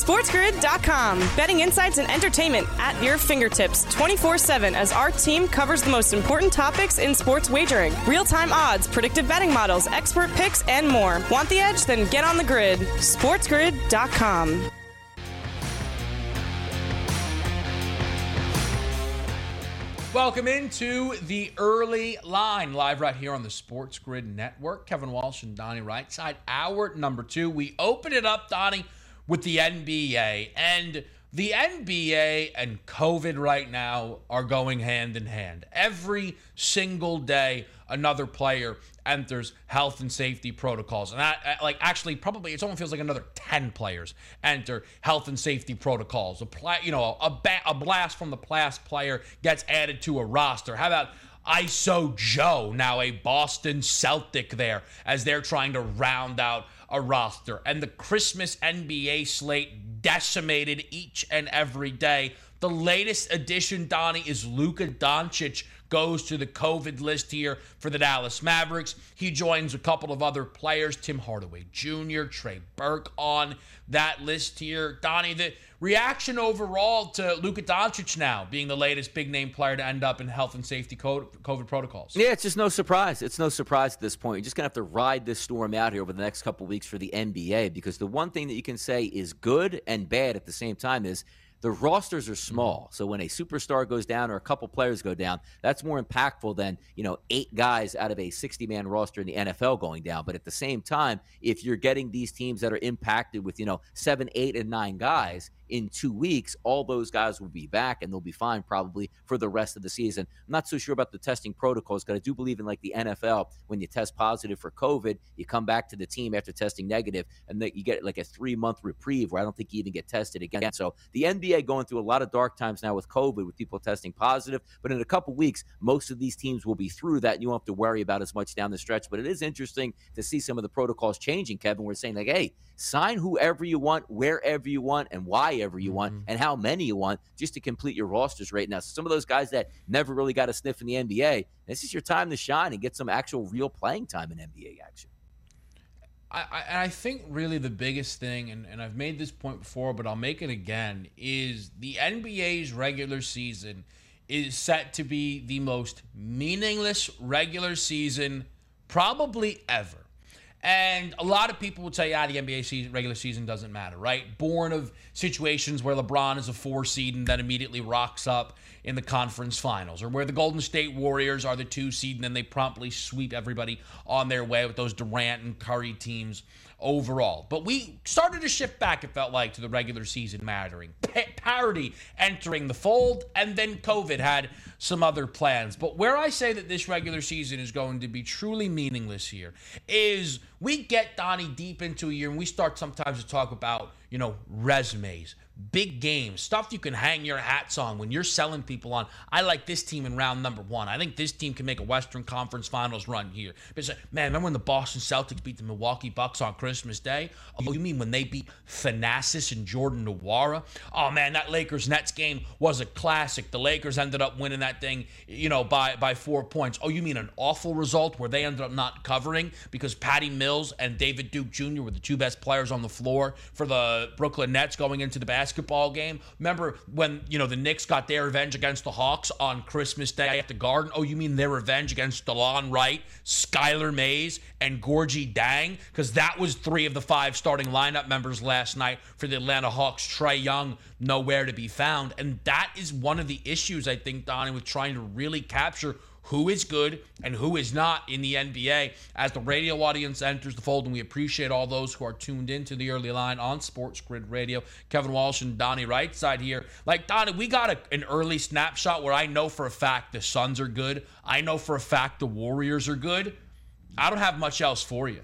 SportsGrid.com. Betting insights and entertainment at your fingertips 24/7 as our team covers the most important topics in sports wagering. Real-time odds, predictive betting models, expert picks, and more. Want the edge? Then get on the grid. SportsGrid.com. Welcome into the early line, live right here on the Sports Grid Network. Kevin Walsh and Donnie Rightside, hour number 2. We open it up, Donnie, with the NBA. And the NBA and COVID right now are going hand in hand. Every single day, another player enters health and safety protocols. And probably it almost feels like another 10 players enter health and safety protocols. A blast from the past player gets added to a roster. How about ISO Joe, now a Boston Celtic there, as they're trying to round out a roster. And the Christmas NBA slate decimated each and every day. The latest addition, Donnie, is Luka Doncic goes to the COVID list here for the Dallas Mavericks. He joins a couple of other players, Tim Hardaway Jr., Trey Burke on that list here. Donnie, the reaction overall to Luka Doncic now being the latest big-name player to end up in health and safety COVID protocols. Yeah, it's just no surprise. It's no surprise at this point. You're just going to have to ride this storm out here over the next couple weeks for the NBA, because the one thing that you can say is good and bad at the same time is the rosters are small. So when a superstar goes down or a couple players go down, that's more impactful than, 8 guys out of a 60-man roster in the NFL going down. But at the same time, if you're getting these teams that are impacted with, 7, 8, and 9 guys in 2 weeks, all those guys will be back and they'll be fine probably for the rest of the season. I'm not so sure about the testing protocols, because I do believe in like the NFL, when you test positive for COVID, you come back to the team after testing negative and that you get like a 3-month reprieve where I don't think you even get tested again. So the NBA going through a lot of dark times now with COVID, with people testing positive, but in a couple weeks, most of these teams will be through that and you won't have to worry about as much down the stretch. But it is interesting to see some of the protocols changing, Kevin. We're saying like, hey, sign whoever you want, wherever you want, and why ever you want, and how many you want, just to complete your rosters right now. So some of those guys that never really got a sniff in the NBA, this is your time to shine and get some actual real playing time in NBA action. I think really the biggest thing, and I've made this point before, but I'll make it again, is the NBA's regular season is set to be the most meaningless regular season probably ever. And a lot of people will tell you, the NBA regular season doesn't matter, right? Born of situations where LeBron is a 4 seed and then immediately rocks up in the conference finals, or where the Golden State Warriors are the 2 seed and then they promptly sweep everybody on their way with those Durant and Curry teams overall. But we started to shift back, it felt like, to the regular season mattering. Parity entering the fold, and then COVID had some other plans. But where I say that this regular season is going to be truly meaningless here is we get, Donnie, deep into a year and we start sometimes to talk about, resumes, big games, stuff you can hang your hats on when you're selling people on, I like this team in round number 1. I think this team can make a Western Conference Finals run here. But it's like, man, remember when the Boston Celtics beat the Milwaukee Bucks on Christmas Day? Oh, you mean when they beat Thanasis and Jordan Nwora? Oh, man, that Lakers-Nets game was a classic. The Lakers ended up winning that thing, by 4 points. Oh, you mean an awful result where they ended up not covering because Patty Mills and David Duke Jr. were the 2 best players on the floor for the Brooklyn Nets going into the basketball game? Remember when, the Knicks got their revenge against the Hawks on Christmas Day at the Garden? Oh, you mean their revenge against DeLon Wright, Skylar Mays, and Gorgie Dang? Because that was 3 of the 5 starting lineup members last night for the Atlanta Hawks. Trae Young, nowhere to be found. And that is one of the issues, I think, Donnie, with trying to really capture who is good and who is not in the NBA as the radio audience enters the fold. And we appreciate all those who are tuned into the early line on Sports Grid Radio. Kevin Walsh and Donnie Rightside here. Like, Donnie, we got an early snapshot where I know for a fact the Suns are good. I know for a fact the Warriors are good. I don't have much else for you.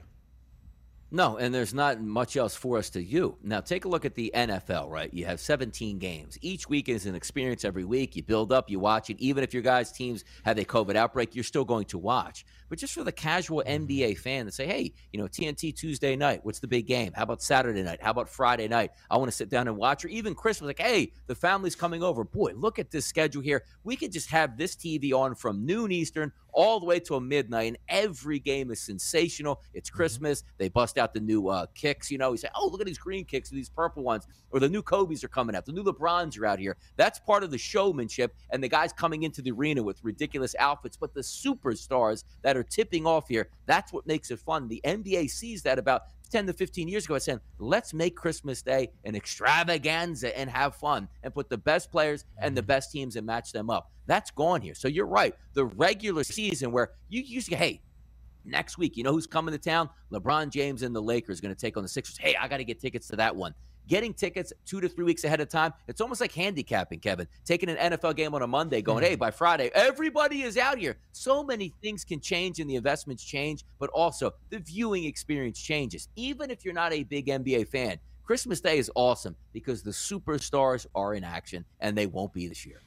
No, and there's not much else for us to do. Now, take a look at the NFL, right? You have 17 games. Each week is an experience every week. You build up, you watch it. Even if your guys' teams have a COVID outbreak, you're still going to watch. but just for the casual NBA fan to say, hey, TNT Tuesday night, what's the big game? How about Saturday night? How about Friday night? I want to sit down and watch. Or even Christmas, like, hey, the family's coming over. Boy, look at this schedule here. We could just have this TV on from noon Eastern all the way till midnight, and every game is sensational. It's Christmas. They bust out the new kicks. You say, oh, look at these green kicks and these purple ones. Or the new Kobe's are coming out. The new LeBrons are out here. That's part of the showmanship, and the guys coming into the arena with ridiculous outfits. But the superstars that are tipping off here, that's what makes it fun. The NBA sees that about 10 to 15 years ago, I said, let's make Christmas Day an extravaganza and have fun and put the best players and the best teams and match them up. That's gone here. So you're right. The regular season where you used to, hey, next week, who's coming to town? LeBron James and the Lakers going to take on the Sixers. Hey, I got to get tickets to that one. Getting tickets 2 to 3 weeks ahead of time, it's almost like handicapping, Kevin. Taking an NFL game on a Monday, going, hey, by Friday, everybody is out here. So many things can change and the investments change, but also the viewing experience changes. Even if you're not a big NBA fan, Christmas Day is awesome because the superstars are in action, and they won't be this year.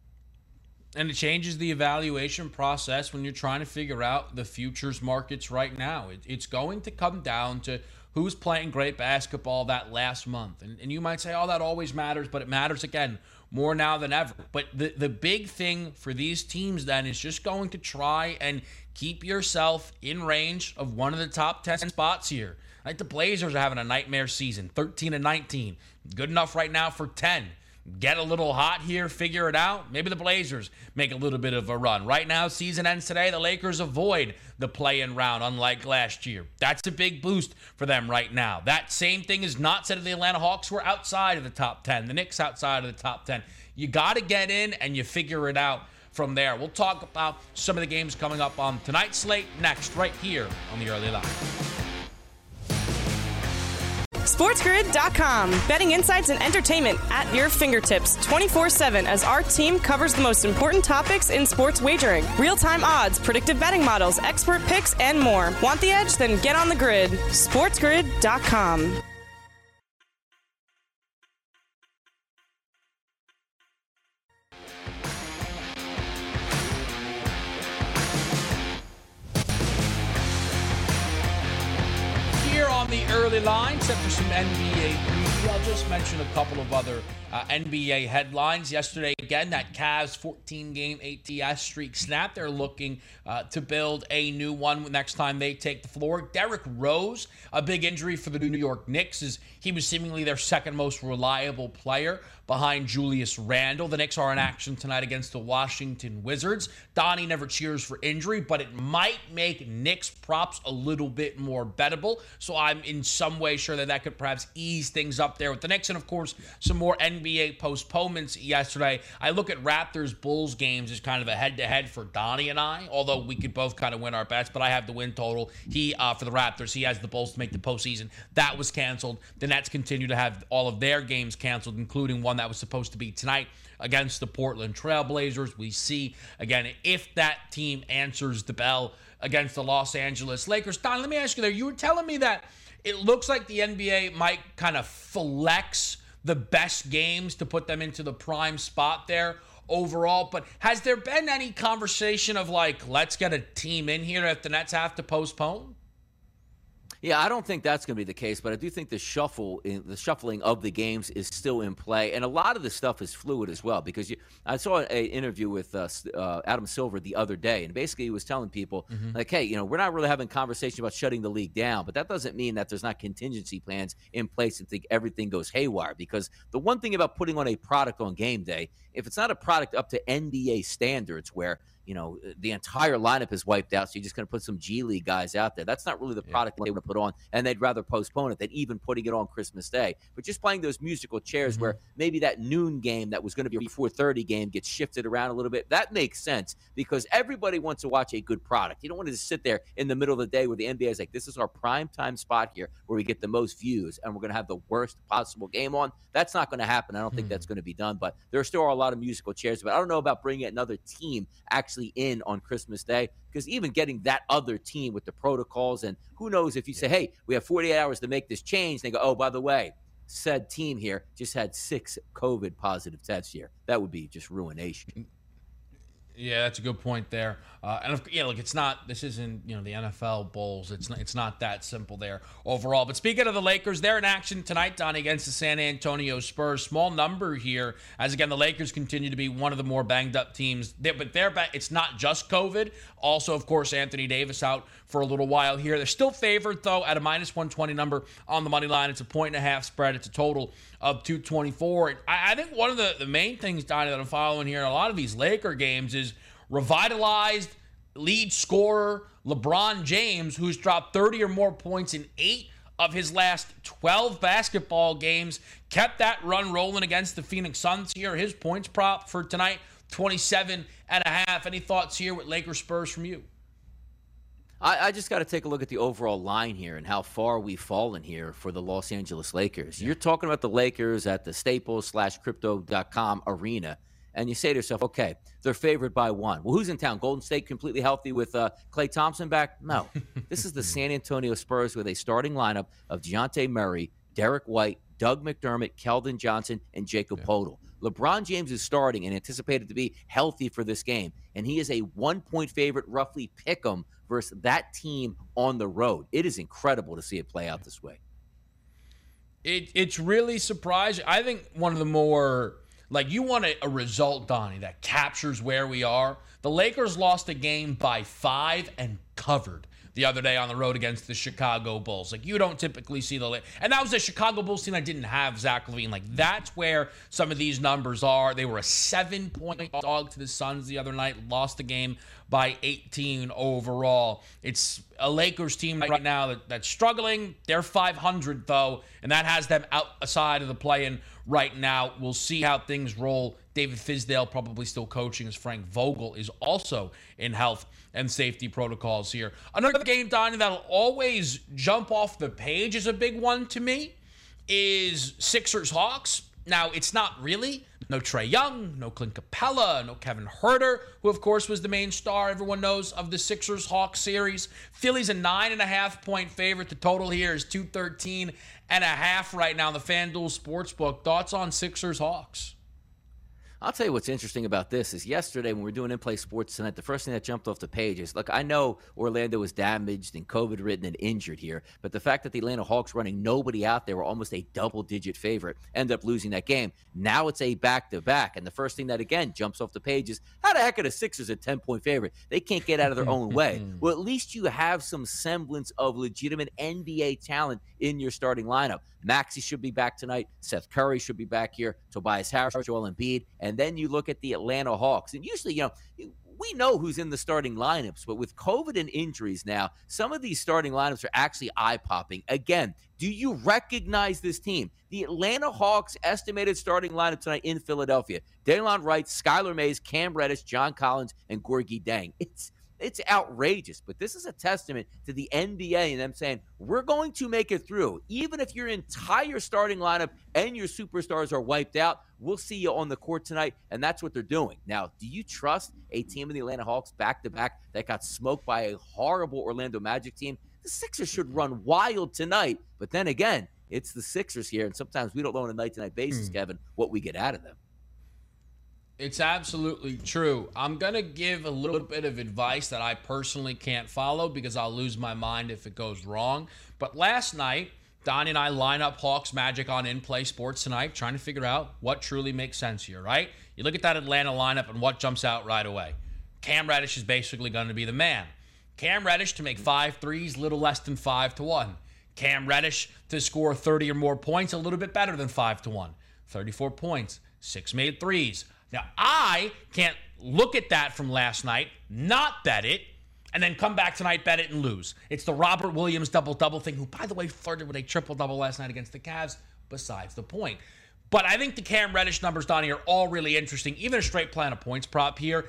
And it changes the evaluation process when you're trying to figure out the futures markets right now. It's going to come down to who's playing great basketball that last month. And you might say, oh, that always matters, but it matters, again, more now than ever. But the big thing for these teams then is just going to try and keep yourself in range of one of the top 10 spots here. Like the Blazers are having a nightmare season, 13-19. Good enough right now for 10. Get a little hot here, figure it out. Maybe the Blazers make a little bit of a run. Right now, season ends today. The Lakers avoid the play-in round, unlike last year. That's a big boost for them right now. That same thing is not said of the Atlanta Hawks, who are outside of the top 10. The Knicks outside of the top 10. You got to get in, and you figure it out from there. We'll talk about some of the games coming up on tonight's slate next, right here on the Early Line. SportsGrid.com. Betting insights and entertainment at your fingertips 24/7 as our team covers the most important topics in sports wagering. Real-time odds, predictive betting models, expert picks, and more. Want the edge? Then get on the grid. SportsGrid.com. The early line, set for some NBA preview. I'll just mention a couple of other NBA headlines. Yesterday, again, that Cavs 14-game ATS streak snapped. They're looking to build a new one next time they take the floor. Derrick Rose, a big injury for the New York Knicks, as he was seemingly their second most reliable player behind Julius Randle. The Knicks are in action tonight against the Washington Wizards. Donnie never cheers for injury, but it might make Knicks props a little bit more bettable. So I'm in some way sure that could perhaps ease things up there with the Knicks. And, of course, some more NBA postponements yesterday. I look at Raptors-Bulls games as kind of a head-to-head for Donnie and I, although we could both kind of win our bets, but I have the win total. He, for the Raptors, he has the Bulls to make the postseason. That was canceled. The Nets continue to have all of their games canceled, including one that was supposed to be tonight against the Portland Trail Blazers. We see, again, if that team answers the bell against the Los Angeles Lakers. Don, let me ask you there. You were telling me that it looks like the NBA might kind of flex the best games to put them into the prime spot there overall. But has there been any conversation of, like, let's get a team in here if the Nets have to postpone? Yeah, I don't think that's going to be the case, but I do think the shuffling of the games is still in play, and a lot of the stuff is fluid as well. Because I saw an interview with Adam Silver the other day, and basically he was telling people, like, hey, we're not really having a conversation about shutting the league down, but that doesn't mean that there's not contingency plans in place and think everything goes haywire. Because the one thing about putting on a product on game day, if it's not a product up to NBA standards where the entire lineup is wiped out, so you're just going to put some G League guys out there. That's not really the product they want to put on, and they'd rather postpone it than even putting it on Christmas Day. But just playing those musical chairs where maybe that noon game that was going to be a 4:30 game gets shifted around a little bit, that makes sense because everybody wants to watch a good product. You don't want to just sit there in the middle of the day where the NBA is like, this is our prime time spot here where we get the most views, and we're going to have the worst possible game on. That's not going to happen. I don't think that's going to be done, but there still are a lot of musical chairs. But I don't know about bringing another team actually in on Christmas Day, because even getting that other team with the protocols, and who knows if you say, hey, we have 48 hours to make this change, they go, oh, by the way, said team here just had 6 COVID positive tests here. That would be just ruination. Yeah, that's a good point there. Look, it's not. This isn't the NFL Bulls. It's not that simple there overall. But speaking of the Lakers, they're in action tonight, Donnie, against the San Antonio Spurs. Small number here, as again the Lakers continue to be one of the more banged up teams. It's not just COVID. Also, of course, Anthony Davis out for a little while here. They're still favored though at a -120 number on the money line. It's a 1.5 spread. It's a total of 224. I think one of the main things, Donnie, that I'm following here in a lot of these Laker games is revitalized lead scorer LeBron James, who's dropped 30 or more points in 8 of his last 12 basketball games, kept that run rolling against the Phoenix Suns here. His points prop for tonight, 27.5. Any thoughts here with Lakers Spurs from you? I just got to take a look at the overall line here and how far we've fallen here for the Los Angeles Lakers. Yeah. You're talking about the Lakers at the Staples/Crypto.com arena, and you say to yourself, okay, they're favored by 1. Well, who's in town? Golden State completely healthy with Klay Thompson back? No. This is the San Antonio Spurs with a starting lineup of DeJounte Murray, Derek White, Doug McDermott, Keldon Johnson, and Jacob Poeltl. LeBron James is starting and anticipated to be healthy for this game, and he is a 1-point favorite, roughly pick 'em versus that team on the road. It is incredible to see it play out this way. It's really surprising. I think one of the more, you want a result, Donnie, that captures where we are. The Lakers lost a game by 5 and covered the other day on the road against the Chicago Bulls. You don't typically see and that was a Chicago Bulls team that didn't have Zach LaVine. That's where some of these numbers are. They were a 7-point dog to the Suns the other night, lost the game by 18 overall. It's a Lakers team right now that's struggling. They're 500 though, and that has them outside of the play-in right now. We'll see how things roll. David Fizdale probably still coaching, as Frank Vogel is also in health and safety protocols here. Another game, Donnie, that'll always jump off the page as a big one to me is Sixers-Hawks. Now, it's not really. No Trae Young, no Clint Capella, no Kevin Huerter, who, of course, was the main star, everyone knows, of the Sixers-Hawks series. Philly's a 9.5-point favorite. The total here is 213.5 right now in the FanDuel Sportsbook. Thoughts on Sixers-Hawks? I'll tell you what's interesting about this is yesterday when we were doing In-Play Sports Tonight, the first thing that jumped off the page is, look, I know Orlando was damaged and COVID-ridden and injured here, but the fact that the Atlanta Hawks running nobody out there were almost a double-digit favorite, end up losing that game. Now it's a back-to-back, and the first thing that, again, jumps off the page is, how the heck are the Sixers a 10-point favorite? They can't get out of their own way. Well, at least you have some semblance of legitimate NBA talent in your starting lineup. Maxey should be back tonight. Seth Curry should be back here. Tobias Harris, Joel Embiid. And then you look at the Atlanta Hawks. And usually, we know who's in the starting lineups. But with COVID and injuries now, some of these starting lineups are actually eye-popping. Again, do you recognize this team? The Atlanta Hawks estimated starting lineup tonight in Philadelphia. Delon Wright, Skylar Mays, Cam Reddish, John Collins, and Gorgui Dieng. It's outrageous, but this is a testament to the NBA and them saying, we're going to make it through. Even if your entire starting lineup and your superstars are wiped out, we'll see you on the court tonight, and that's what they're doing. Now, do you trust a team in the Atlanta Hawks back-to-back that got smoked by a horrible Orlando Magic team? The Sixers should run wild tonight, but then again, it's the Sixers here, and sometimes we don't know on a night-to-night basis, Kevin, what we get out of them. It's absolutely true. I'm going to give a little bit of advice that I personally can't follow because I'll lose my mind if it goes wrong. But last night, Donnie and I line up Hawks Magic on In-Play Sports Tonight, trying to figure out what truly makes sense here, right? You look at that Atlanta lineup and what jumps out right away. Cam Reddish is basically going to be the man. Cam Reddish to make 5 threes, little less than 5-1. Cam Reddish to score 30 or more points, a little bit better than 5-1. 34 points, 6 made threes. Now, I can't look at that from last night, not bet it, and then come back tonight, bet it, and lose. It's the Robert Williams double-double thing, who, by the way, flirted with a triple-double last night against the Cavs, besides the point. But I think the Cam Reddish numbers, Donnie, are all really interesting. Even a straight plan of points prop here.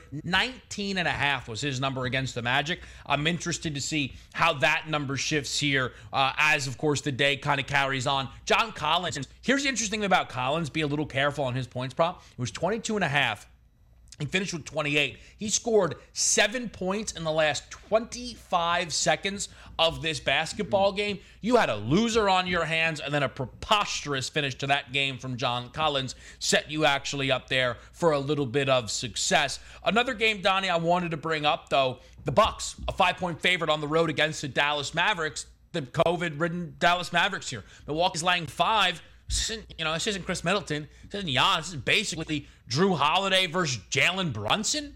19.5 was his number against the Magic. I'm interested to see how that number shifts here as, of course, the day kind of carries on. John Collins. Here's the interesting thing about Collins. Be a little careful on his points prop. It was 22.5 He finished with 28. He scored 7 points in the last 25 seconds of this basketball game. You had a loser on your hands, and then a preposterous finish to that game from John Collins set you actually up there for a little bit of success. Another game, Donnie, I wanted to bring up, though, the Bucks, a 5-point favorite on the road against the Dallas Mavericks, the COVID-ridden Dallas Mavericks here. Milwaukee's laying 5. This isn't Chris Middleton. This isn't Giannis. This is basically Drew Holiday versus Jalen Brunson.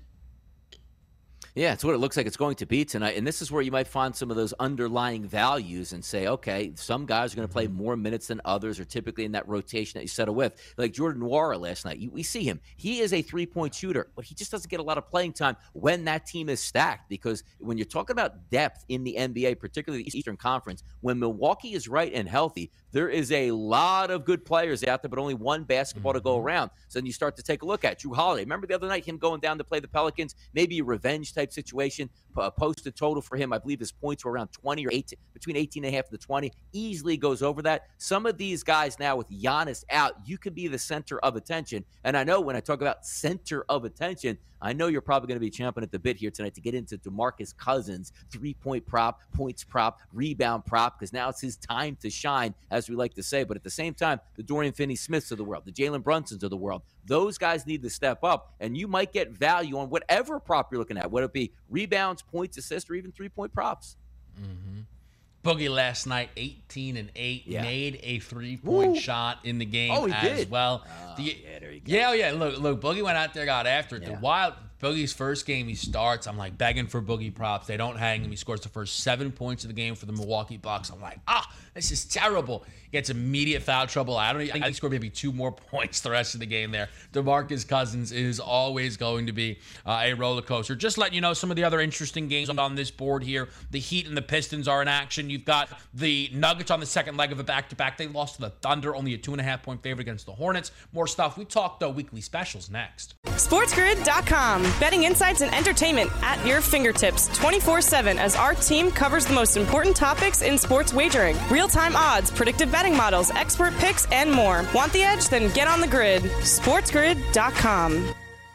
Yeah, it's what it looks like it's going to be tonight. And this is where you might find some of those underlying values and say, okay, some guys are going to play more minutes than others, or typically in that rotation that you settle with. Like Jordan Nwora last night, we see him. He is a three-point shooter, but he just doesn't get a lot of playing time when that team is stacked, because when you're talking about depth in the NBA, particularly the Eastern Conference, when Milwaukee is right and healthy, there is a lot of good players out there, but only one basketball to go around. So then you start to take a look at Drew Holiday. Remember the other night, him going down to play the Pelicans, maybe a revenge type situation, posted total for him. I believe his points were around 20 or 18, between 18.5 to 20. Easily goes over that. Some of these guys now with Giannis out, you can be the center of attention. And I know when I talk about center of attention, I know you're probably going to be champing at the bit here tonight to get into DeMarcus Cousins, 3-point prop, points prop, rebound prop, because now it's his time to shine, as we like to say. But at the same time, the Dorian Finney-Smiths of the world, the Jalen Brunsons of the world, those guys need to step up, and you might get value on whatever prop you're looking at, whether it be rebounds, points, assists, or even 3-point props. Mm-hmm. Boogie last night, 18 and 8, made a 3-point shot in the game as well. Yeah, there you go. Yeah. Look, Boogie went out there, got after it. Yeah. Boogie's first game he starts, I'm like begging for Boogie props. They don't hang him. He scores the first 7 points of the game for the Milwaukee Bucks. I'm like, this is terrible. He gets immediate foul trouble. I think he scored maybe 2 more points the rest of the game there. DeMarcus Cousins is always going to be a roller coaster. Just letting you know some of the other interesting games on this board here. The Heat and the Pistons are in action. You've got the Nuggets on the second leg of a back-to-back. They lost to the Thunder, only a 2.5-point favorite against the Hornets. More stuff. We talk, though, weekly specials next. SportsGrid.com. Betting insights and entertainment at your fingertips 24/7 as our team covers the most important topics in sports wagering. Real-time odds, predictive betting models, expert picks, and more. Want the edge? Then get on the grid. SportsGrid.com.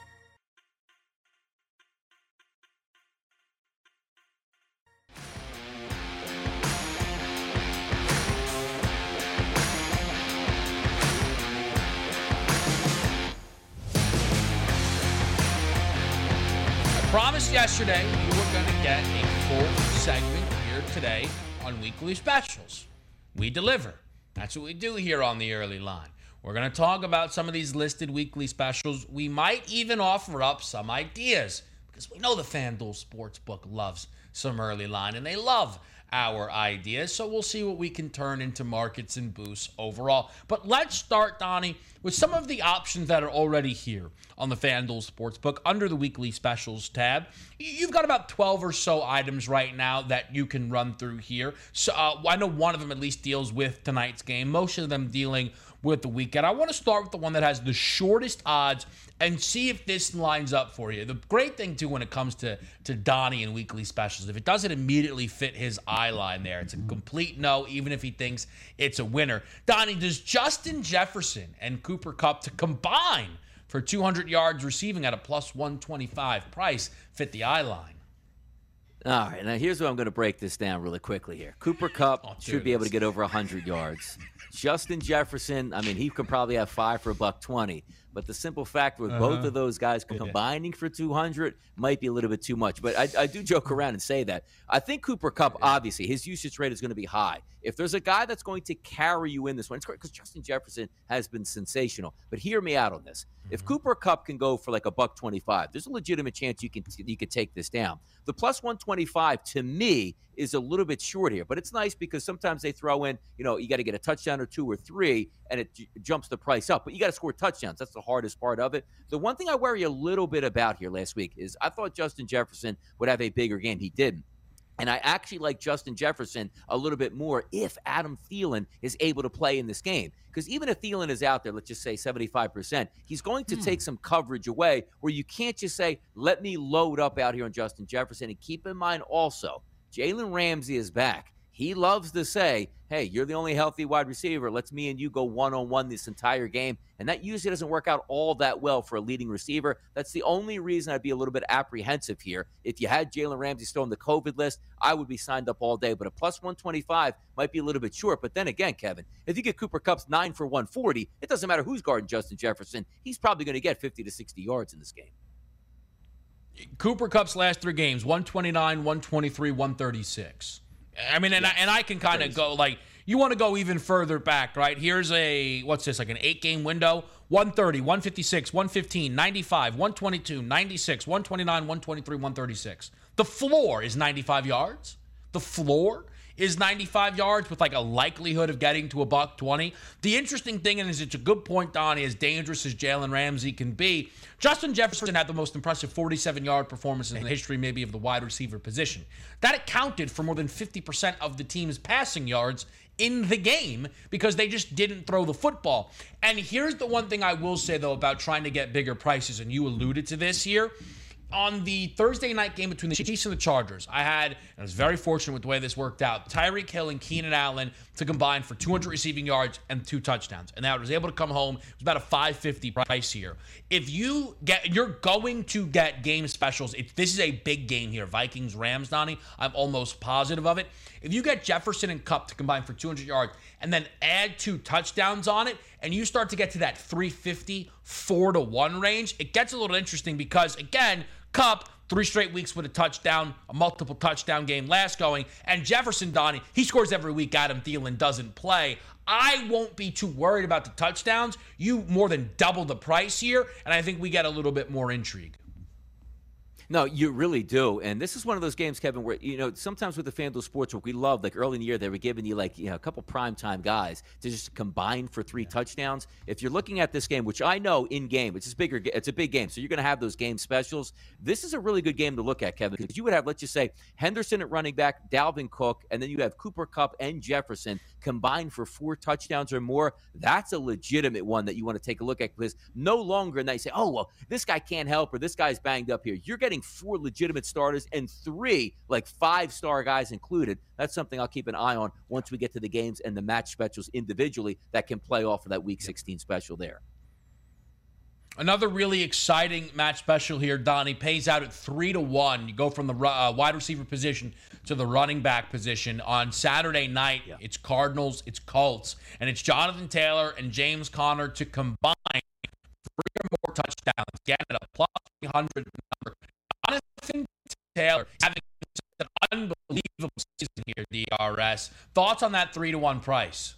Promised yesterday we were going to get a full segment here today on Weekly Specials. We deliver. That's what we do here on the Early Line. We're going to talk about some of these listed weekly specials. We might even offer up some ideas, because we know the FanDuel Sportsbook loves some Early Line, and they love our ideas. So we'll see what we can turn into markets and boosts overall. But let's start, Donnie, with some of the options that are already here on the FanDuel Sportsbook under the Weekly Specials tab. You've got about 12 or so items right now that you can run through here. So I know one of them at least deals with tonight's game. Most of them dealing with the weekend. I want to start with the one that has the shortest odds and see if this lines up for you. The great thing, too, when it comes to Donnie and Weekly Specials, if it doesn't immediately fit his eye line there, it's a complete no, even if he thinks it's a winner. Donnie, does Justin Jefferson and Cooper Kupp to combine for 200 yards receiving at a plus 125 price fit the eye line? All right, now here's where I'm going to break this down really quickly here. Cooper Kupp should be able to get over 100 yards. Justin Jefferson, he could probably have 5 for $120. But the simple fact with both of those guys combining for 200 might be a little bit too much. But I do joke around and say that. I think Cooper Kupp, obviously, his usage rate is going to be high. If there's a guy that's going to carry you in this one, it's great because Justin Jefferson has been sensational. But hear me out on this. If Cooper Kupp can go for like $125, there's a legitimate chance you could take this down. The plus 125 to me is a little bit short here, but it's nice because sometimes they throw in, you got to get a touchdown or 2 or 3, and it jumps the price up. But you got to score touchdowns. That's the hardest part of it. The one thing I worry a little bit about here last week is I thought Justin Jefferson would have a bigger game. He didn't. And I actually like Justin Jefferson a little bit more if Adam Thielen is able to play in this game. Because even if Thielen is out there, let's just say 75%, he's going to take some coverage away where you can't just say, let me load up out here on Justin Jefferson. And keep in mind also, Jalen Ramsey is back. he loves to say, hey, you're the only healthy wide receiver. Let's me and you go one-on-one this entire game. And that usually doesn't work out all that well for a leading receiver. That's the only reason I'd be a little bit apprehensive here. If you had Jalen Ramsey still on the COVID list, I would be signed up all day. But a plus 125 might be a little bit short. But then again, Kevin, if you get Cooper Kupp's 9 for 140, it doesn't matter who's guarding Justin Jefferson. He's probably going to get 50 to 60 yards in this game. Cooper Kupp's last 3 games, 129, 123, 136. I mean, and I can kind of go, like, you want to go even further back, right? Here's what's this, like an 8-game window? 130, 156, 115, 95, 122, 96, 129, 123, 136. The floor is 95 yards. The floor is 95 yards with like a likelihood of getting to $120. The interesting thing, and it's a good point, Donnie, as dangerous as Jalen Ramsey can be, Justin Jefferson had the most impressive 47-yard performance in the history maybe of the wide receiver position. That accounted for more than 50% of the team's passing yards in the game because they just didn't throw the football. And here's the one thing I will say, though, about trying to get bigger prices, and you alluded to this here. On the Thursday night game between the Chiefs and the Chargers, I was very fortunate with the way this worked out, Tyreek Hill and Keenan Allen to combine for 200 receiving yards and 2 touchdowns. And that was able to come home. It was about a $550 price here. If you're going to get game specials. This is a big game here. Vikings-Rams, Donnie. I'm almost positive of it. If you get Jefferson and Kupp to combine for 200 yards and then add 2 touchdowns on it, and you start to get to that 350, 4-1 range, it gets a little interesting because, again, Kupp, 3 straight weeks with a touchdown, a multiple touchdown game last going, and Jefferson, Donnie, he scores every week. Adam Thielen doesn't play. I won't be too worried about the touchdowns. You more than double the price here, and I think we get a little bit more intrigue. No, you really do. And this is one of those games, Kevin, where, sometimes with the FanDuel Sportsbook, we love, like early in the year, they were giving you a couple primetime guys to just combine for 3 touchdowns. If you're looking at this game, which I know in game, it's a big game, so you're going to have those game specials. This is a really good game to look at, Kevin, because you would have, let's just say, Henderson at running back, Dalvin Cook, and then you have Cooper Kupp and Jefferson combined for 4 touchdowns or more. That's a legitimate one that you want to take a look at, because no longer and they say, oh, well, this guy can't help or this guy's banged up here. You're getting 4 legitimate starters and 3 like 5-star guys included. That's something I'll keep an eye on once we get to the games and the match specials individually that can play off of that Week 16 special there. Another really exciting match special here, Donnie, pays out at 3-1. You go from the wide receiver position to the running back position. On Saturday night, It's Cardinals, it's Colts, and it's Jonathan Taylor and James Conner to combine 3 or more touchdowns. Again, at a plus 300 number. Jonathan Taylor having an unbelievable season here, DRS. Thoughts on that 3-1 price?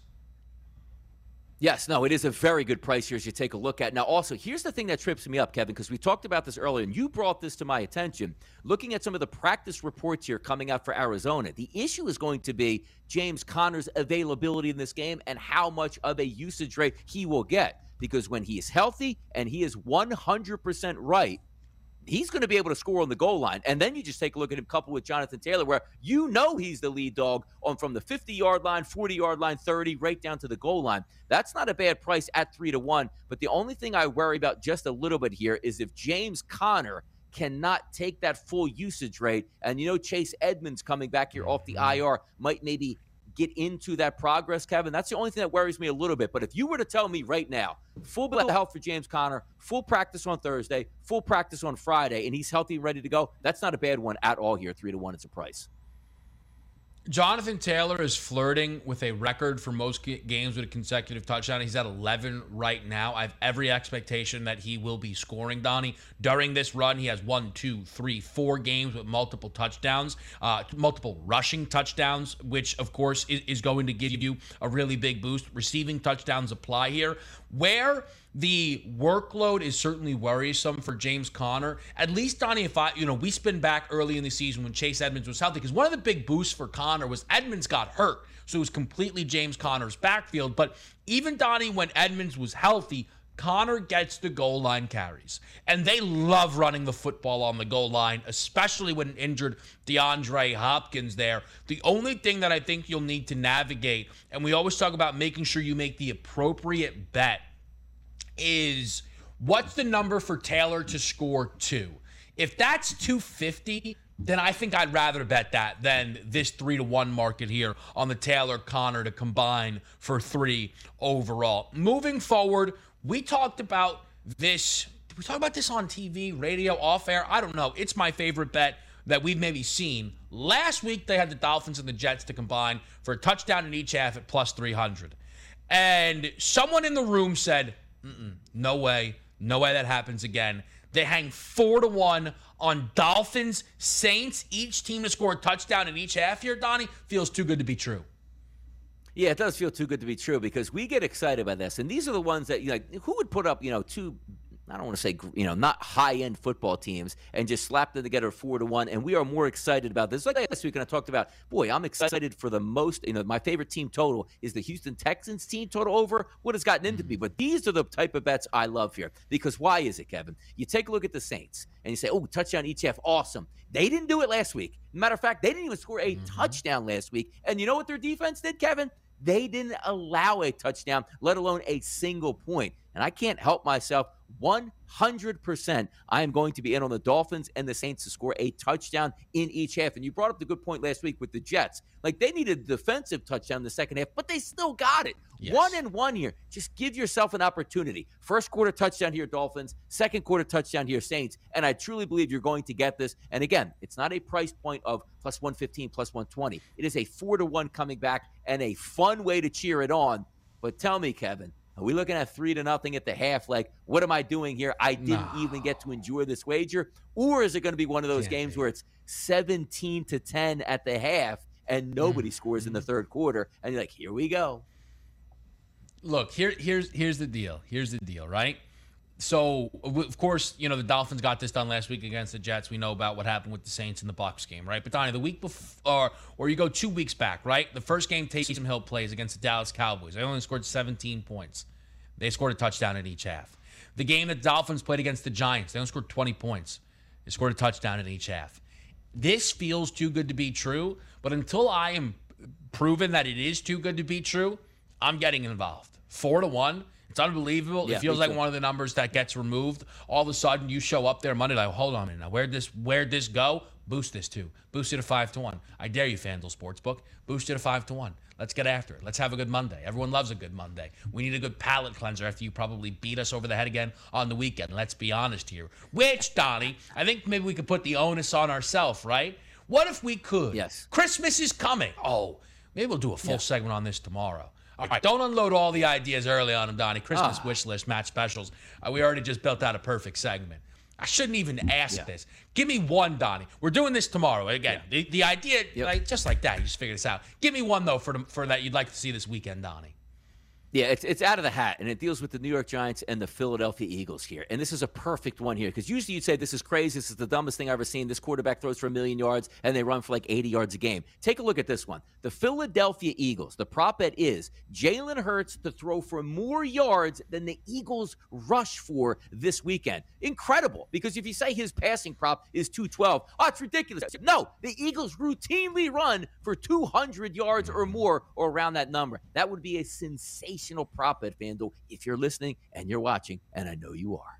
Yes, no, it is a very good price here as you take a look at. Now, also, here's the thing that trips me up, Kevin, because we talked about this earlier, and you brought this to my attention. Looking at some of the practice reports here coming out for Arizona, the issue is going to be James Conner's availability in this game and how much of a usage rate he will get. Because when he is healthy and he is 100% right, he's going to be able to score on the goal line. And then you just take a look at him coupled with Jonathan Taylor, where he's the lead dog on from the 50-yard line, 40-yard line, 30, right down to the goal line. That's not a bad price at 3-1. But the only thing I worry about just a little bit here is if James Conner cannot take that full usage rate, and Chase Edmonds coming back here off the IR might maybe get into that progress, Kevin. That's the only thing that worries me a little bit. But if you were to tell me right now, full bill of health for James Conner, full practice on Thursday, full practice on Friday, and he's healthy and ready to go, that's not a bad one at all here. 3-1 is a price. Jonathan Taylor is flirting with a record for most games with a consecutive touchdown. He's at 11 right now. I have every expectation that he will be scoring, Donnie. During this run, he has 1, 2, 3, 4 games with multiple touchdowns, multiple rushing touchdowns, which, of course, is going to give you a really big boost. Receiving touchdowns apply here. Where the workload is certainly worrisome for James Conner. At least, Donnie, if we spin back early in the season when Chase Edmonds was healthy, because one of the big boosts for Conner was Edmonds got hurt, so it was completely James Conner's backfield. But even, Donnie, when Edmonds was healthy, Conner gets the goal line carries. And they love running the football on the goal line, especially when injured DeAndre Hopkins there. The only thing that I think you'll need to navigate, and we always talk about making sure you make the appropriate bet, is what's the number for Taylor to score 2? If that's 250, then I think I'd rather bet that than this 3-1 market here on the Taylor Connor to combine for 3 overall. Moving forward, we talked about this. Did we talk about this on TV, radio, off air? I don't know. It's my favorite bet that we've maybe seen. Last week, they had the Dolphins and the Jets to combine for a touchdown in each half at plus 300. And someone in the room said, no way that happens again. They hang 4-1 on Dolphins, Saints, each team to score a touchdown in each half here, Donnie. Feels too good to be true. Yeah, it does feel too good to be true because we get excited by this. And these are the ones that, who would put up, two, I don't want to say, not high-end football teams and just slap them together 4-1. And we are more excited about this. Like last week, and I talked about, I'm excited for the most, my favorite team total is the Houston Texans team total over what has gotten into me. But these are the type of bets I love here. Because why is it, Kevin? You take a look at the Saints and you say, touchdown each half, awesome. They didn't do it last week. Matter of fact, they didn't even score a touchdown last week. And you know what their defense did, Kevin? They didn't allow a touchdown, let alone a single point. And I can't help myself. 100% I am going to be in on the Dolphins and the Saints to score a touchdown in each half. And you brought up the good point last week with the Jets. They needed a defensive touchdown in the second half, but they still got it. Yes. 1-1 here. Just give yourself an opportunity. First quarter touchdown here, Dolphins. Second quarter touchdown here, Saints. And I truly believe you're going to get this. And again, it's not a price point of plus 115, plus 120. It is a 4-1 coming back and a fun way to cheer it on. But tell me, Kevin, are we looking at 3-0 at the half? What am I doing here? I didn't even get to enjoy this wager. Or is it going to be one of those games where it's 17-10 at the half and nobody scores in the third quarter? And you're like, here we go. Look, here's the deal. Here's the deal, right? So, of course, the Dolphins got this done last week against the Jets. We know about what happened with the Saints in the Bucs game, right? But, Donnie, the week before, or you go 2 weeks back, right? The first game Taysom Hill plays against the Dallas Cowboys. They only scored 17 points. They scored a touchdown in each half. The game that the Dolphins played against the Giants, they only scored 20 points. They scored a touchdown in each half. This feels too good to be true, but until I am proven that it is too good to be true, I'm getting involved. 4-1. It's unbelievable. Yeah, it feels like one of the numbers that gets removed. All of a sudden, you show up there Monday, hold on a minute. Now, where'd this go? Boost this to. Boost it to 5-1. I dare you, FanDuel Sportsbook. Boost it to 5-1. Let's get after it. Let's have a good Monday. Everyone loves a good Monday. We need a good palate cleanser after you probably beat us over the head again on the weekend. Let's be honest here. Which, Donnie, I think maybe we could put the onus on ourselves, right? What if we could? Yes. Christmas is coming. Maybe we'll do a full segment on this tomorrow. All right, don't unload all the ideas early on them, Donnie. Christmas wish list, match specials. We already just built out a perfect segment. I shouldn't even ask this. Give me one, Donnie. We're doing this tomorrow. Again, the idea, just like that, you just figure this out. Give me one, though, for that you'd like to see this weekend, Donnie. Yeah, it's out of the hat, and it deals with the New York Giants and the Philadelphia Eagles here. And this is a perfect one here, because usually you'd say this is crazy, this is the dumbest thing I've ever seen. This quarterback throws for 1,000,000 yards, and they run for 80 yards a game. Take a look at this one. The Philadelphia Eagles, the prop bet is Jalen Hurts to throw for more yards than the Eagles rush for this weekend. Incredible, because if you say his passing prop is 212, it's ridiculous. No, the Eagles routinely run for 200 yards or more, or around that number. That would be a sensational prop bet, FanDuel, if you're listening and you're watching, and I know you are.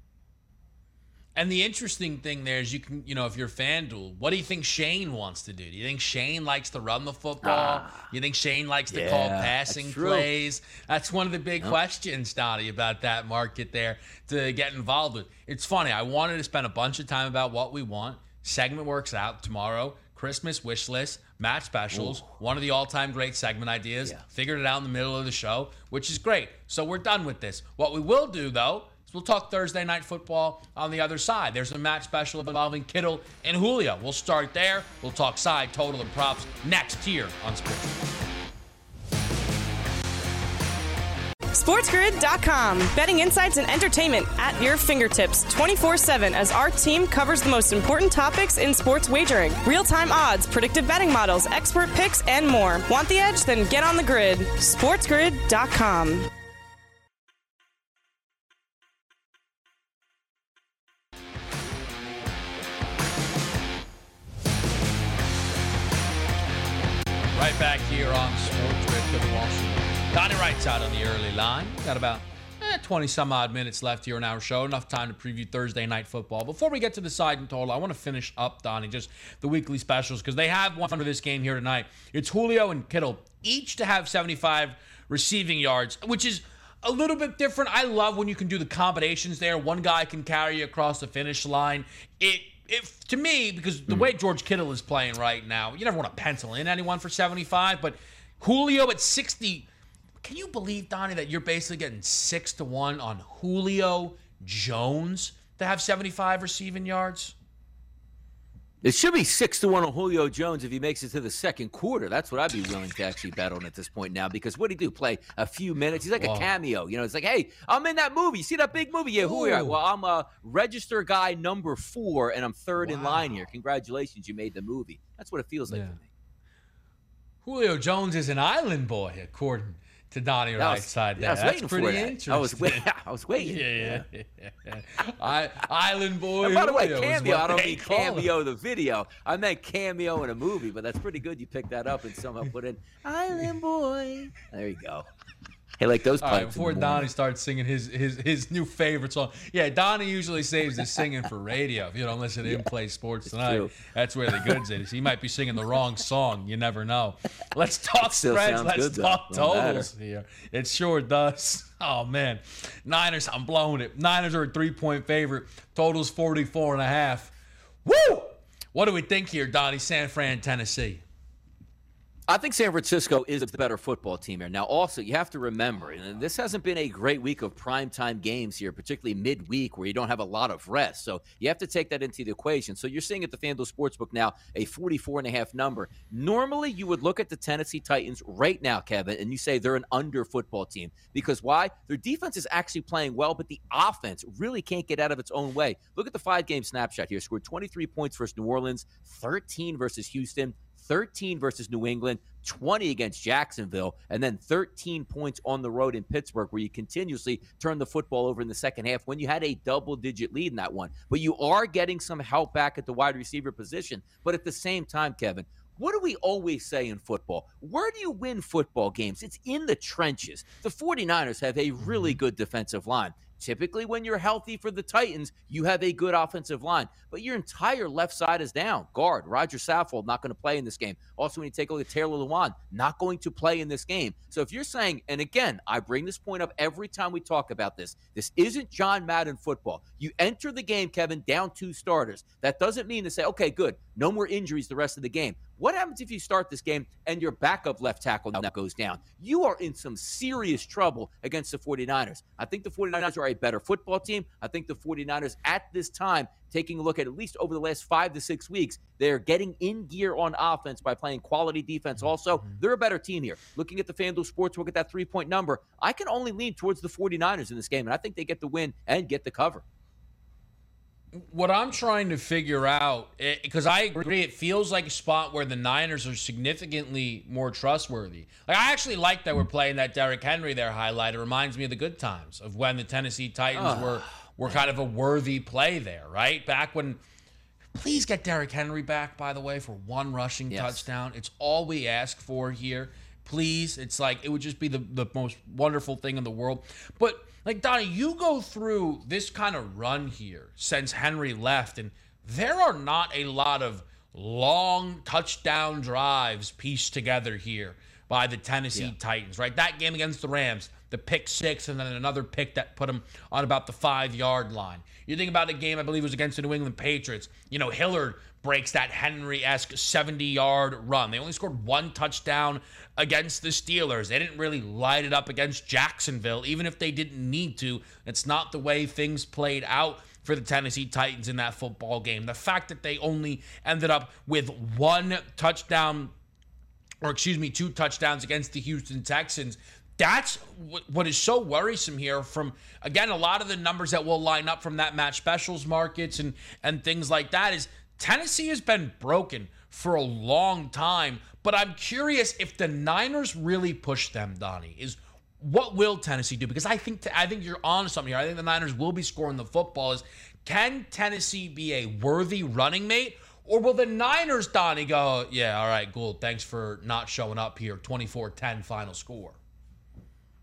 And the interesting thing there is you can, if you're FanDuel, what do you think Shane wants to do? Do you think Shane likes to run the football? You think Shane likes to call passing plays? That's one of the big questions, Donnie, about that market there to get involved with. It's funny. I wanted to spend a bunch of time about what we want. Segment works out tomorrow. Christmas wish list, match specials, one of the all-time great segment ideas. Yeah. Figured it out in the middle of the show, which is great. So we're done with this. What we will do, though, is we'll talk Thursday Night Football on the other side. There's a match special involving Kittle and Julio. We'll start there. We'll talk side, total, and props next here on Sports. SportsGrid.com. Betting insights and entertainment at your fingertips 24/7 as our team covers the most important topics in sports wagering. Real-time odds, predictive betting models, expert picks, and more. Want the edge? Then get on the grid. SportsGrid.com. Right back here on Sports Grid. Good Wall Street. Donnie Wright's out on the early line. Got about 20 some odd minutes left here in our show. Enough time to preview Thursday night football. Before we get to the side and total, I want to finish up, Donnie, just the weekly specials, because they have one for this game here tonight. It's Julio and Kittle, each to have 75 receiving yards, which is a little bit different. I love when you can do the combinations there. One guy can carry you across the finish line. To me, because the way George Kittle is playing right now, you never want to pencil in anyone for 75, but Julio at 60. Can you believe, Donnie, that you're basically getting 6-1 on Julio Jones to have 75 receiving yards? It should be 6-1 on Julio Jones if he makes it to the second quarter. That's what I'd be willing to actually bet on at this point now, because what did he do? Play a few minutes? He's like a cameo. You know, it's like, hey, I'm in that movie. You see that big movie? Yeah, Julio. Well, I'm a register guy number 4, and I'm third in line here. Congratulations, you made the movie. That's what it feels like to me. Julio Jones is an island boy, according to Donnie right side there. That's pretty interesting. I was waiting. Yeah. Island boy. And by the way, cameo. I don't mean cameo the video. I meant cameo in a movie, but that's pretty good. You picked that up and somehow put in Island boy. There you go. Hey, like those pipes. All right, before Donnie starts singing his new favorite song. Yeah, Donnie usually saves his singing for radio. If you don't listen to him play sports tonight, that's where the goods is. He might be singing the wrong song. You never know. Let's talk spreads. Let's talk totals here. It sure does. Oh, man. Niners, I'm blowing it. Niners are a 3-point favorite. Total's 44.5. Woo! What do we think here, Donnie? San Fran, Tennessee. I think San Francisco is the better football team here. Now, also, you have to remember, and this hasn't been a great week of primetime games here, particularly midweek where you don't have a lot of rest. So you have to take that into the equation. So you're seeing at the FanDuel Sportsbook now a 44.5 number. Normally, you would look at the Tennessee Titans right now, Kevin, and you say they're an under football team. Because why? Their defense is actually playing well, but the offense really can't get out of its own way. Look at the 5-game snapshot here. Scored 23 points versus New Orleans, 13 versus Houston, 13 versus New England, 20 against Jacksonville, and then 13 points on the road in Pittsburgh, where you continuously turn the football over in the second half when you had a double-digit lead in that one. But you are getting some help back at the wide receiver position. But at the same time, Kevin, what do we always say in football? Where do you win football games? It's in the trenches. The 49ers have a really good defensive line. Typically, when you're healthy for the Titans, you have a good offensive line. But your entire left side is down. Guard, Roger Saffold, not going to play in this game. Also, when you take a look at Taylor Lewan, not going to play in this game. So if you're saying, and again, I bring this point up every time we talk about this, this isn't John Madden football. You enter the game, Kevin, down 2 starters. That doesn't mean to say, okay, good, no more injuries the rest of the game. What happens if you start this game and your backup left tackle now goes down? You are in some serious trouble against the 49ers. I think the 49ers are a better football team. I think the 49ers at this time, taking a look at least over the last 5 to 6 weeks, they're getting in gear on offense by playing quality defense also. They're a better team here. Looking at the FanDuel Sportsbook at that 3-point number, I can only lean towards the 49ers in this game, and I think they get the win and get the cover. What I'm trying to figure out, because I agree, it feels like a spot where the Niners are significantly more trustworthy. Like, I actually like that we're playing that Derrick Henry there highlight. It reminds me of the good times of when the Tennessee Titans were kind of a worthy play there, right? Back when, please get Derrick Henry back, by the way, for 1 rushing touchdown. It's all we ask for here. Please. It's like, it would just be the most wonderful thing in the world. But, like, Donnie, you go through this kind of run here since Henry left, and there are not a lot of long touchdown drives pieced together here by the Tennessee Titans, right? That game against the Rams, the pick 6, and then another pick that put them on about the 5-yard line. You think about the game, I believe it was against the New England Patriots. You know, Hillard breaks that Henry-esque 70-yard run. They only scored 1 touchdown against the Steelers. They didn't really light it up against Jacksonville, even if they didn't need to. It's not the way things played out for the Tennessee Titans in that football game. The fact that they only ended up with 2 touchdowns against the Houston Texans, that's what is so worrisome here from, again, a lot of the numbers that will line up from that match specials markets and things like that is Tennessee has been broken for a long time, but I'm curious if the Niners really push them, Donnie, is what will Tennessee do? Because I think you're on something here. I think the Niners will be scoring the football. Is can Tennessee be a worthy running mate? Or will the Niners, Donnie, go, yeah, all right, Gould, thanks for not showing up here, 24-10 final score?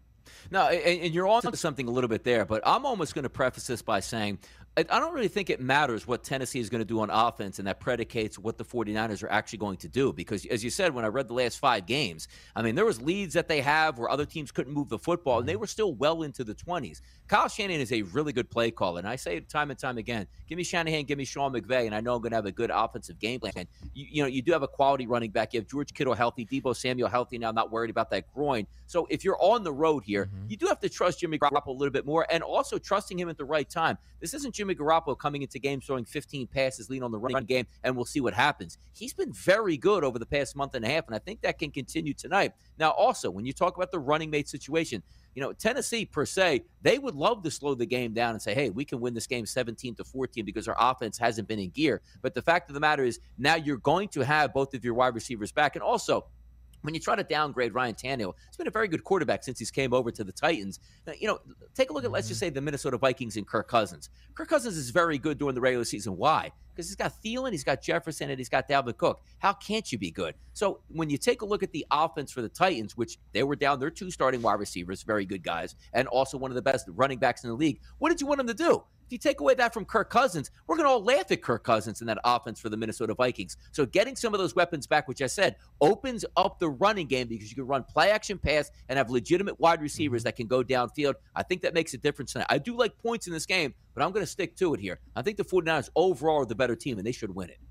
No, and you're on to something a little bit there, but I'm almost going to preface this by saying I don't really think it matters what Tennessee is going to do on offense, and that predicates what the 49ers are actually going to do. Because, as you said, when I read the last 5 games, I mean, there was leads that they have where other teams couldn't move the football, and they were still well into the 20s. Kyle Shanahan is a really good play caller, and I say it time and time again, give me Shanahan, give me Sean McVay, and I know I'm going to have a good offensive game plan. You do have a quality running back. You have George Kittle healthy, Deebo Samuel healthy now, not worried about that groin. So if you're on the road here, you do have to trust Jimmy Garoppolo a little bit more, and also trusting him at the right time. This isn't Jimmy Garoppolo coming into games throwing 15 passes, lean on the run game, and we'll see what happens. He's been very good over the past month and a half, and I think that can continue tonight. Now, also, when you talk about the running mate situation, Tennessee, per se, they would love to slow the game down and say, hey, we can win this game 17-14 because our offense hasn't been in gear. But the fact of the matter is now you're going to have both of your wide receivers back. And also, when you try to downgrade Ryan Tannehill, he's been a very good quarterback since he's came over to the Titans. Take a look at, let's just say, the Minnesota Vikings and Kirk Cousins. Kirk Cousins is very good during the regular season. Why? Because he's got Thielen, he's got Jefferson, and he's got Dalvin Cook. How can't you be good? So when you take a look at the offense for the Titans, which they were down their 2 starting wide receivers, very good guys, and also one of the best running backs in the league, what did you want them to do? If you take away that from Kirk Cousins, we're going to all laugh at Kirk Cousins in that offense for the Minnesota Vikings. So getting some of those weapons back, which I said, opens up the running game because you can run play action pass and have legitimate wide receivers that can go downfield. I think that makes a difference tonight. I do like points in this game, but I'm going to stick to it here. I think the 49ers overall are the better team, and they should win it.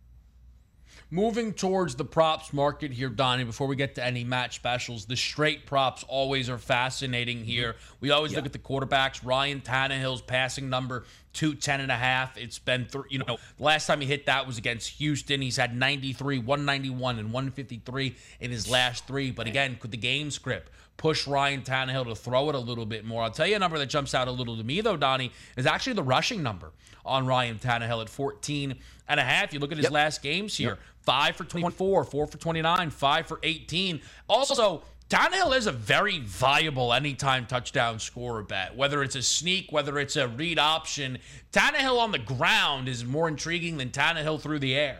Moving towards the props market here, Donnie, before we get to any match specials, the straight props always are fascinating here. We always look at the quarterbacks. Ryan Tannehill's passing number, 210.5. It's been, the last time he hit that was against Houston. He's had 93, 191, and 153 in his last 3. But again, could the game script push Ryan Tannehill to throw it a little bit more? I'll tell you a number that jumps out a little to me, though, Donnie, is actually the rushing number on Ryan Tannehill at 14.5. You look at his last games here, 5 for 24, 4 for 29, 5 for 18. Also, Tannehill is a very viable anytime touchdown scorer bet. Whether it's a sneak, whether it's a read option, Tannehill on the ground is more intriguing than Tannehill through the air.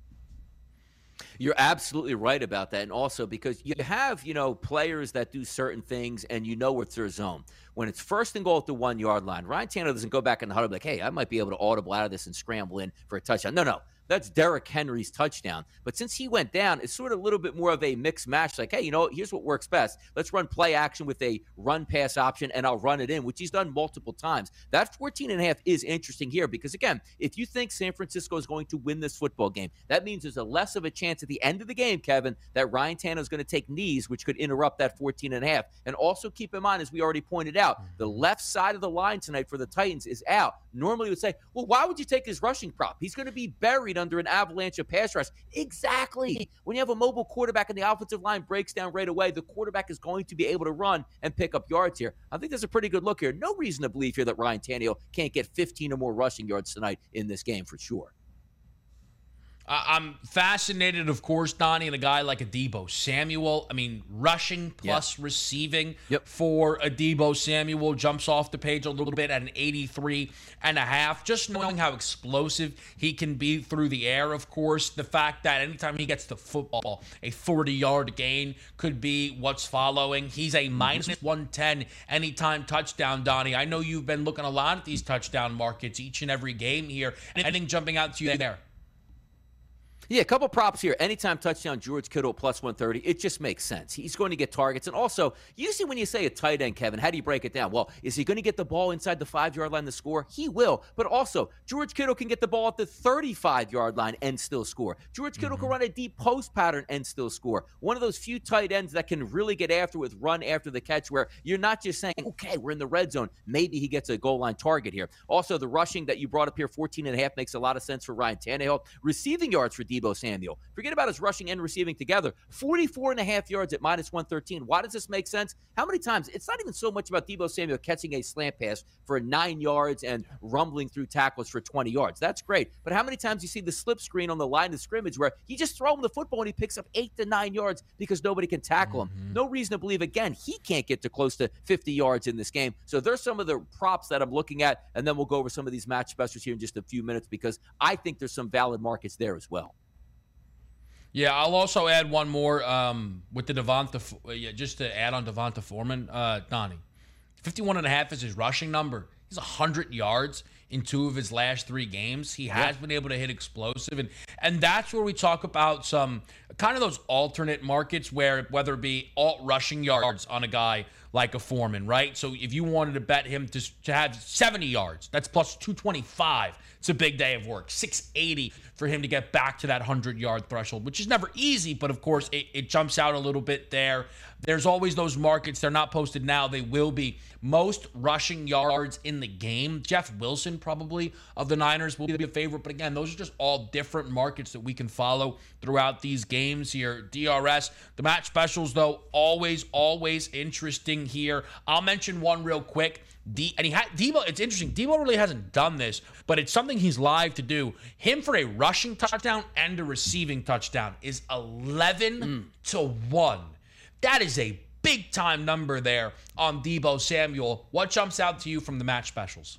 You're absolutely right about that. And also because you have, players that do certain things and it's their zone. When it's first and goal at the 1 yard line, Ryan Tannehill doesn't go back in the huddle like, hey, I might be able to audible out of this and scramble in for a touchdown. No. That's Derrick Henry's touchdown. But since he went down, it's sort of a little bit more of a mixed match. Like, hey, here's what works best. Let's run play action with a run-pass option, and I'll run it in, which he's done multiple times. That 14.5 is interesting here because, again, if you think San Francisco is going to win this football game, that means there's a less of a chance at the end of the game, Kevin, that Ryan Tannehill is going to take knees, which could interrupt that 14.5. And also keep in mind, as we already pointed out, the left side of the line tonight for the Titans is out. Normally we would say, well, why would you take his rushing prop? He's going to be buried under an avalanche of pass rush. Exactly. When you have a mobile quarterback and the offensive line breaks down right away, the quarterback is going to be able to run and pick up yards here. I think there's a pretty good look here. No reason to believe here that Ryan Tannehill can't get 15 or more rushing yards tonight in this game for sure. I'm fascinated, of course, Donnie, and a guy like a Deebo Samuel. I mean, rushing plus receiving for a Deebo Samuel jumps off the page a little bit at an 83.5. Just knowing how explosive he can be through the air, of course. The fact that anytime he gets the football, a 40-yard gain could be what's following. He's a minus 110 anytime touchdown, Donnie. I know you've been looking a lot at these touchdown markets each and every game here. Anything jumping out to you there? Yeah, a couple props here. Anytime touchdown, George Kittle plus 130. It just makes sense. He's going to get targets. And also, usually when you say a tight end, Kevin, how do you break it down? Well, is he going to get the ball inside the 5-yard line to score? He will. But also, George Kittle can get the ball at the 35-yard line and still score. George Kittle can run a deep post pattern and still score. One of those few tight ends that can really get after with run after the catch where you're not just saying, okay, we're in the red zone. Maybe he gets a goal line target here. Also, the rushing that you brought up here, 14.5, makes a lot of sense for Ryan Tannehill. Receiving yards for Deebo Samuel. Forget about his rushing and receiving together. 44.5 yards at minus 113. Why does this make sense? How many times? It's not even so much about Deebo Samuel catching a slant pass for 9 yards and rumbling through tackles for 20 yards. That's great. But how many times you see the slip screen on the line of scrimmage where you just throw him the football and he picks up 8 to 9 yards because nobody can tackle him? No reason to believe, again, he can't get to close to 50 yards in this game. So there's some of the props that I'm looking at, and then we'll go over some of these match specials here in just a few minutes because I think there's some valid markets there as well. Yeah, I'll also add one more with the just to add on Devonta Foreman, Donnie. 51.5 is his rushing number. He's 100 yards in 2 of his last 3 games. He has been able to hit explosive. And that's where we talk about some kind of those alternate markets where whether it be alt rushing yards on a guy like a Foreman, right? So if you wanted to bet him to have 70 yards, that's plus 225. It's a big day of work. 680 for him to get back to that 100-yard threshold, which is never easy, but of course it jumps out a little bit there. There's always those markets. They're not posted now. They will be. Most rushing yards in the game. Jeff Wilson, probably, of the Niners will be a favorite. But again, those are just all different markets that we can follow throughout these games here. DRS, the match specials, though, always interesting here. I'll mention one real quick. Debo, it's interesting. Debo really hasn't done this, but it's something he's live to do. Him for a rushing touchdown and a receiving touchdown is 11 to 1. That is a big-time number there on Debo Samuel. What jumps out to you from the match specials?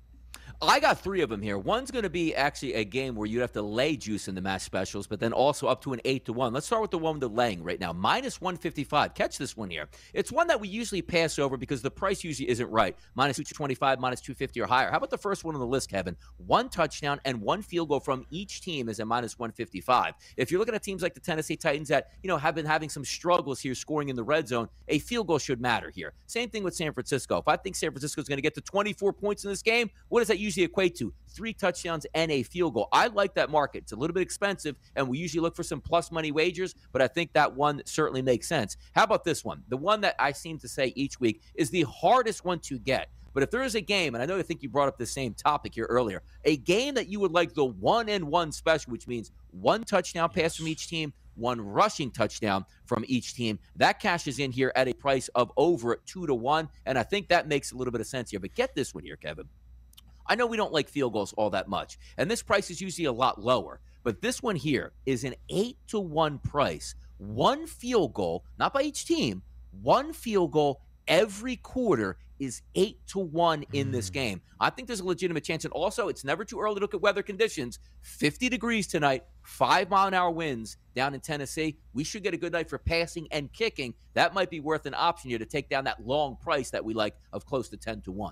I got 3 of them here. One's going to be actually a game where you'd have to lay juice in the match specials, but then also up to an 8-1. Let's start with the one with the laying right now. Minus 155. Catch this one here. It's one that we usually pass over because the price usually isn't right. Minus 225, minus 250 or higher. How about the first one on the list, Kevin? 1 touchdown and 1 field goal from each team is a minus 155. If you're looking at teams like the Tennessee Titans that, have been having some struggles here scoring in the red zone, a field goal should matter here. Same thing with San Francisco. If I think San Francisco is going to get to 24 points in this game, what does that usually equate to? 3 touchdowns and a field goal. I like that market. It's a little bit expensive, and we usually look for some plus money wagers, but I think that one certainly makes sense. How about this one? The one that I seem to say each week is the hardest one to get. But if there is a game, and I think you brought up the same topic here earlier, a game that you would like the 1-and-1 special, which means 1 touchdown pass from each team, 1 rushing touchdown from each team. That cashes in here at a price of over 2-1, and I think that makes a little bit of sense here. But get this one here, Kevin. I know we don't like field goals all that much, and this price is usually a lot lower, but this one here is an 8-1 price. 1 field goal, not by each team, 1 field goal every quarter is 8-1 in this game. I think there's a legitimate chance, and also it's never too early to look at weather conditions. 50 degrees tonight, 5-mile-an-hour winds down in Tennessee. We should get a good night for passing and kicking. That might be worth an option here to take down that long price that we like of close to 10-1.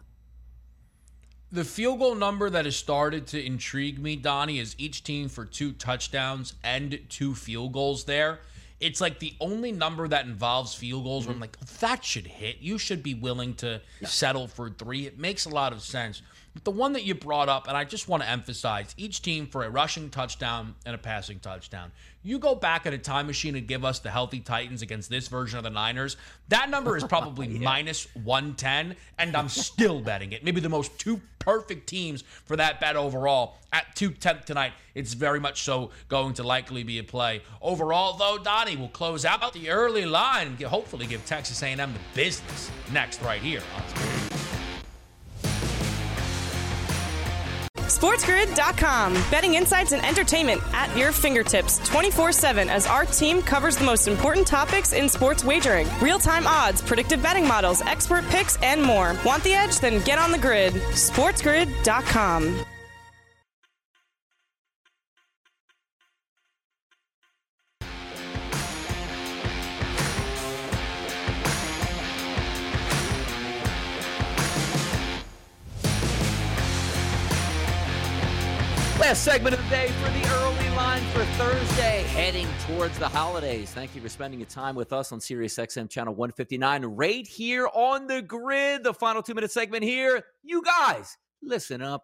The field goal number that has started to intrigue me, Donnie, is each team for 2 touchdowns and 2 field goals there. It's like the only number that involves field goals where I'm like, that should hit. You should be willing to settle for 3. It makes a lot of sense. But the one that you brought up, and I just want to emphasize, each team for a rushing touchdown and a passing touchdown. You go back at a time machine and give us the healthy Titans against this version of the Niners, that number is probably minus 110, and I'm still betting it. Maybe the most 2 perfect teams for that bet overall at 210 tonight. It's very much so going to likely be a play. Overall, though, Donnie will close out the early line and hopefully give Texas A&M the business next right here on Sports. SportsGrid.com. Betting insights and entertainment at your fingertips 24/7 as our team covers the most important topics in sports wagering. Real-time odds, predictive betting models, expert picks, and more. Want the edge? Then get on the grid. SportsGrid.com. Last segment of the day for the early line for Thursday, heading towards the holidays. Thank you for spending your time with us on SiriusXM Channel 159, right here on the grid. The final 2-minute segment here. You guys, listen up.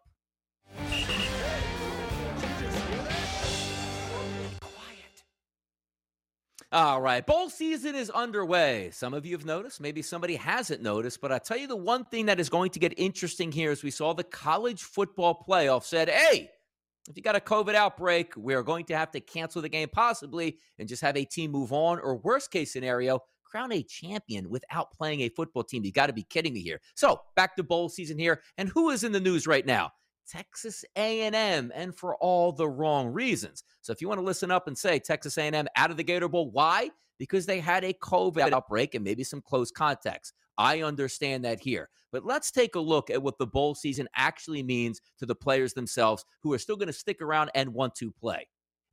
All right, bowl season is underway. Some of you have noticed, maybe somebody hasn't noticed, but I tell you the one thing that is going to get interesting here is we saw the college football playoff said, hey, if you got a COVID outbreak, we're going to have to cancel the game possibly and just have a team move on, or worst case scenario, crown a champion without playing a football team. You got to be kidding me here. So back to bowl season here. And who is in the news right now? Texas A&M, and for all the wrong reasons. So if you want to listen up and say Texas A&M out of the Gator Bowl, why? Because they had a COVID outbreak and maybe some close contacts. I understand that here. But let's take a look at what the bowl season actually means to the players themselves who are still going to stick around and want to play.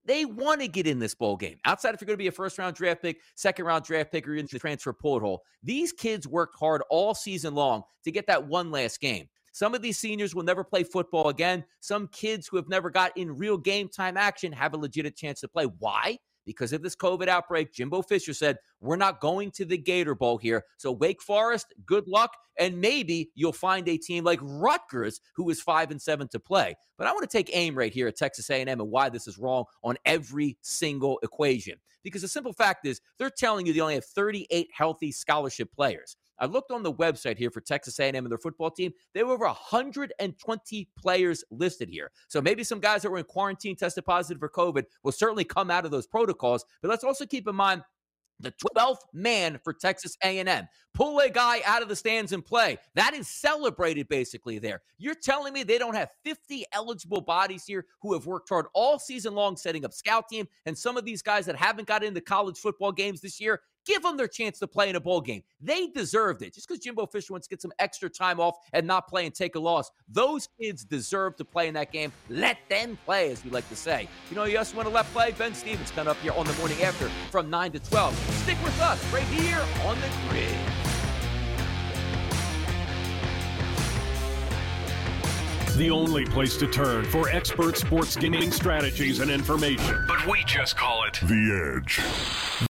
They want to get in this bowl game. Outside if you're going to be a first-round draft pick, second-round draft pick, or into the transfer portal, these kids worked hard all season long to get that one last game. Some of these seniors will never play football again. Some kids who have never got in real game time action have a legitimate chance to play. Why? Because of this COVID outbreak, Jimbo Fisher said, we're not going to the Gator Bowl here. So Wake Forest, good luck. And maybe you'll find a team like Rutgers, who is 5-7 to play. But I want to take aim right here at Texas A&M and why this is wrong on every single equation. Because the simple fact is, they're telling you they only have 38 healthy scholarship players. I looked on the website here for Texas A&M and their football team. There were over 120 players listed here. So maybe some guys that were in quarantine tested positive for COVID will certainly come out of those protocols. But let's also keep in mind the 12th man for Texas A&M. Pull a guy out of the stands and play. That is celebrated basically there. You're telling me they don't have 50 eligible bodies here who have worked hard all season long setting up scout team, and some of these guys that haven't got into college football games this year, give them their chance to play in a bowl game. They deserved it. Just because Jimbo Fisher wants to get some extra time off and not play and take a loss, those kids deserve to play in that game. Let them play, as we like to say. You know, you also want to let play. Ben Stevens coming up here on the morning after from 9 to 12. Stick with us right here on The Grid. The only place to turn for expert sports gaming strategies and information. But we just call it The Edge.